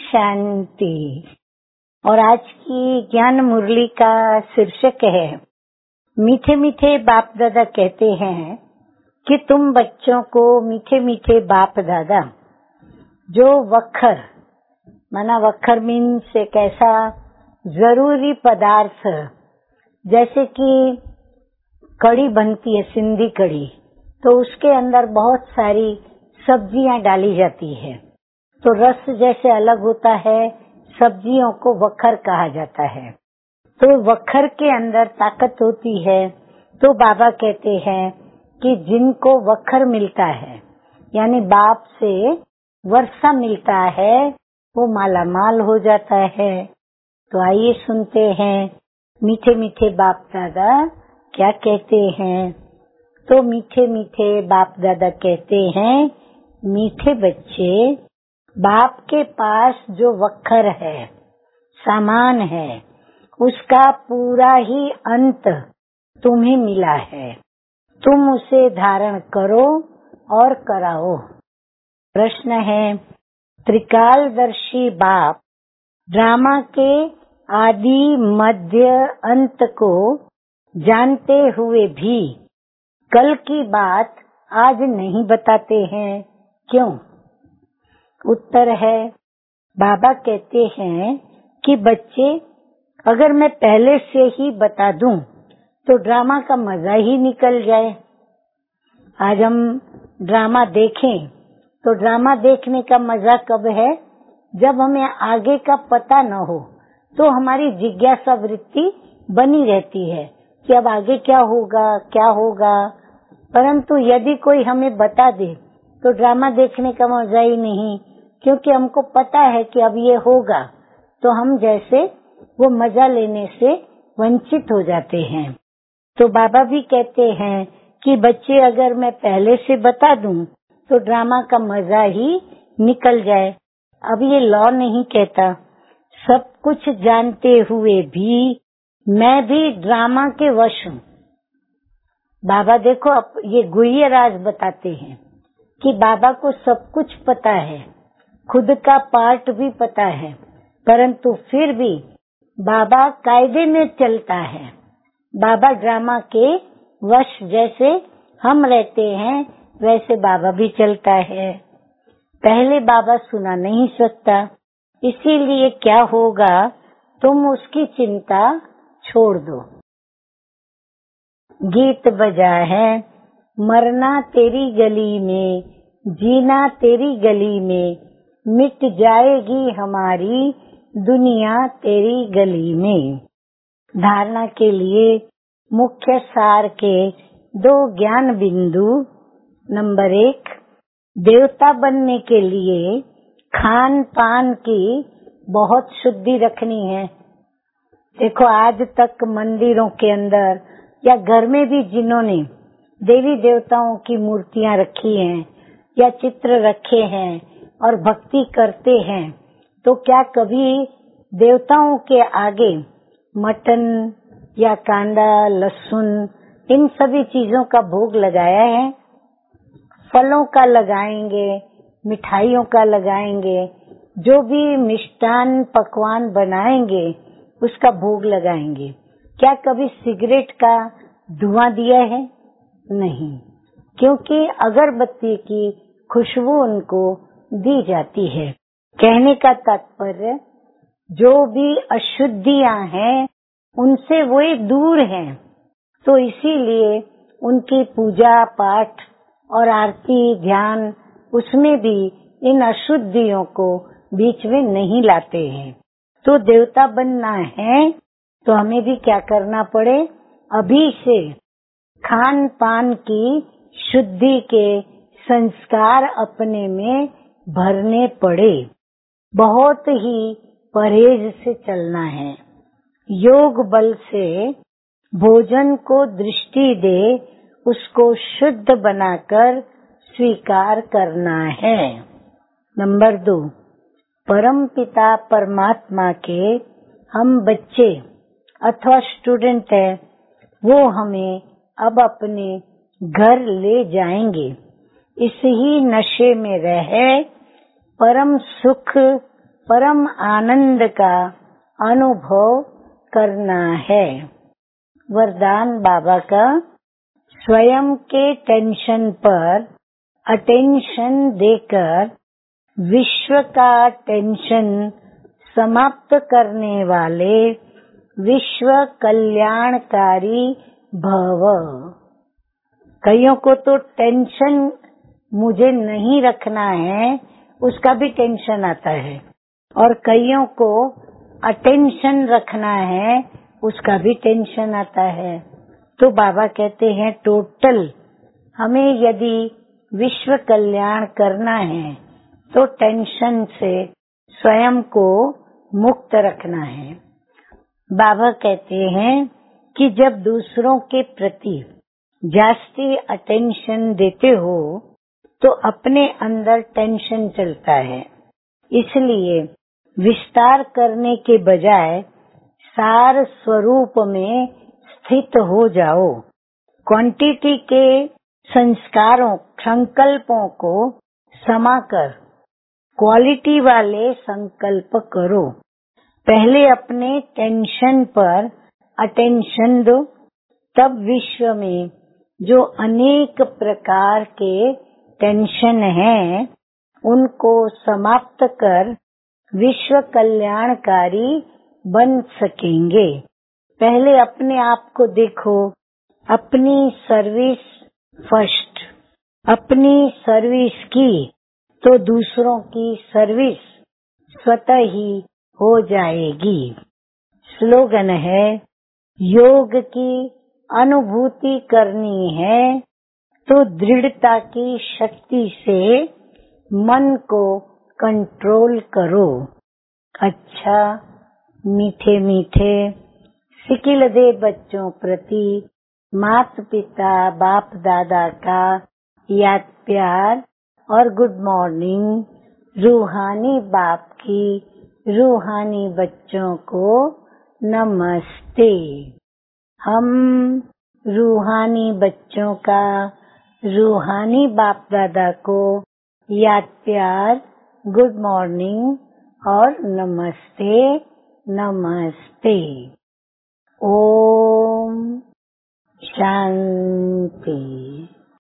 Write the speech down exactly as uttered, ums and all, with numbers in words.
शांति। और आज की ज्ञान मुरली का शीर्षक है, मीठे मीठे बाप दादा कहते हैं कि तुम बच्चों को मीठे मीठे बाप दादा जो वक्खर, माना वक्खर मीन्स एक ऐसा जरूरी पदार्थ जैसे कि कड़ी बनती है, सिंधी कड़ी, तो उसके अंदर बहुत सारी सब्जियां डाली जाती है, तो रस जैसे अलग होता है, सब्जियों को वक्खर कहा जाता है। तो वक्खर के अंदर ताकत होती है। तो बाबा कहते हैं कि जिनको वक्खर मिलता है, यानी बाप से वर्षा मिलता है, वो माला माल हो जाता है। तो आइए सुनते हैं मीठे मीठे बाप दादा क्या कहते हैं। तो मीठे मीठे बाप दादा कहते हैं, मीठे बच्चे, बाप के पास जो वक्खर है, सामान है, उसका पूरा ही अंत तुम्हें मिला है। तुम उसे धारण करो और कराओ। प्रश्न है, त्रिकालदर्शी बाप ड्रामा के आदि मध्य अंत को जानते हुए भी कल की बात आज नहीं बताते हैं, क्यों? उत्तर है, बाबा कहते हैं कि बच्चे, अगर मैं पहले से ही बता दूं तो ड्रामा का मजा ही निकल जाए। आज हम ड्रामा देखें तो ड्रामा देखने का मजा कब है? जब हमें आगे का पता न हो, तो हमारी जिज्ञासा वृत्ति बनी रहती है कि अब आगे क्या होगा क्या होगा। परंतु यदि कोई हमें बता दे तो ड्रामा देखने का मजा ही नहीं, क्योंकि हमको पता है कि अब ये होगा, तो हम जैसे वो मजा लेने से वंचित हो जाते हैं। तो बाबा भी कहते हैं कि बच्चे, अगर मैं पहले से बता दूं तो ड्रामा का मजा ही निकल जाए। अब ये लॉ नहीं कहता, सब कुछ जानते हुए भी मैं भी ड्रामा के वश हूँ। बाबा देखो, अब ये गुह्य राज बताते हैं कि बाबा को सब कुछ पता है, खुद का पार्ट भी पता है, परंतु फिर भी बाबा कायदे में चलता है। बाबा ड्रामा के वश जैसे हम रहते हैं, वैसे बाबा भी चलता है। पहले बाबा सुना नहीं सकता, इसीलिए क्या होगा, तुम उसकी चिंता छोड़ दो। गीत बजा है, मरना तेरी गली में, जीना तेरी गली में, मिट जाएगी हमारी दुनिया तेरी गली में। धारणा के लिए मुख्य सार के दो ज्ञान बिंदु। नंबर एक, देवता बनने के लिए खान पान की बहुत शुद्धि रखनी है। देखो, आज तक मंदिरों के अंदर या घर में भी जिन्होंने देवी देवताओं की मूर्तियां रखी हैं या चित्र रखे हैं और भक्ति करते हैं, तो क्या कभी देवताओं के आगे मटन या कांदा, लहसुन, इन सभी चीजों का भोग लगाया है? फलों का लगाएंगे, मिठाइयों का लगाएंगे, जो भी मिष्टान पकवान बनाएंगे उसका भोग लगाएंगे। क्या कभी सिगरेट का धुआं दिया है? नहीं, क्योंकि अगरबत्ती की खुशबू उनको दी जाती है। कहने का तात्पर्य, जो भी अशुद्धियां हैं उनसे वो दूर हैं, तो इसीलिए उनकी पूजा पाठ और आरती ध्यान, उसमें भी इन अशुद्धियों को बीच में नहीं लाते हैं। तो देवता बनना है तो हमें भी क्या करना पड़े, अभी से खान पान की शुद्धि के संस्कार अपने में भरने पड़े। बहुत ही परहेज से चलना है। योग बल से भोजन को दृष्टि दे, उसको शुद्ध बनाकर स्वीकार करना है। नंबर दो, परम पिता परमात्मा के हम बच्चे अथवा स्टूडेंट है, वो हमें अब अपने घर ले जाएंगे। इस ही नशे में रहे परम सुख परम आनंद का अनुभव करना है। वरदान बाबा का, स्वयं के टेंशन पर अटेंशन देकर विश्व का टेंशन समाप्त करने वाले विश्व कल्याणकारी भव। कईयों को तो टेंशन मुझे नहीं रखना है, उसका भी टेंशन आता है, और कईयों को अटेंशन रखना है, उसका भी टेंशन आता है। तो बाबा कहते हैं टोटल हमें यदि विश्व कल्याण करना है तो टेंशन से स्वयं को मुक्त रखना है। बाबा कहते हैं कि जब दूसरों के प्रति जास्ती अटेंशन देते हो तो अपने अंदर टेंशन चलता है, इसलिए विस्तार करने के बजाय सार स्वरूप में स्थित हो जाओ। क्वांटिटी के संस्कारों संकल्पों को समाकर क्वालिटी वाले संकल्प करो। पहले अपने टेंशन पर अटेंशन दो, तब विश्व में जो अनेक प्रकार के टेंशन हैं उनको समाप्त कर विश्व कल्याणकारी बन सकेंगे। पहले अपने आप को देखो, अपनी सर्विस फर्स्ट। अपनी सर्विस की तो दूसरों की सर्विस स्वतः ही हो जाएगी। स्लोगन है, योग की अनुभूति करनी है तो दृढ़ता की शक्ति से मन को कंट्रोल करो। अच्छा, मीठे मीठे सिकिल दे बच्चों प्रति माता पिता बाप दादा का याद प्यार और गुड मॉर्निंग। रूहानी बाप की रूहानी बच्चों को नमस्ते। हम रूहानी बच्चों का रूहानी बाप दादा को याद प्यार, गुड मॉर्निंग और नमस्ते नमस्ते। ओम शांति।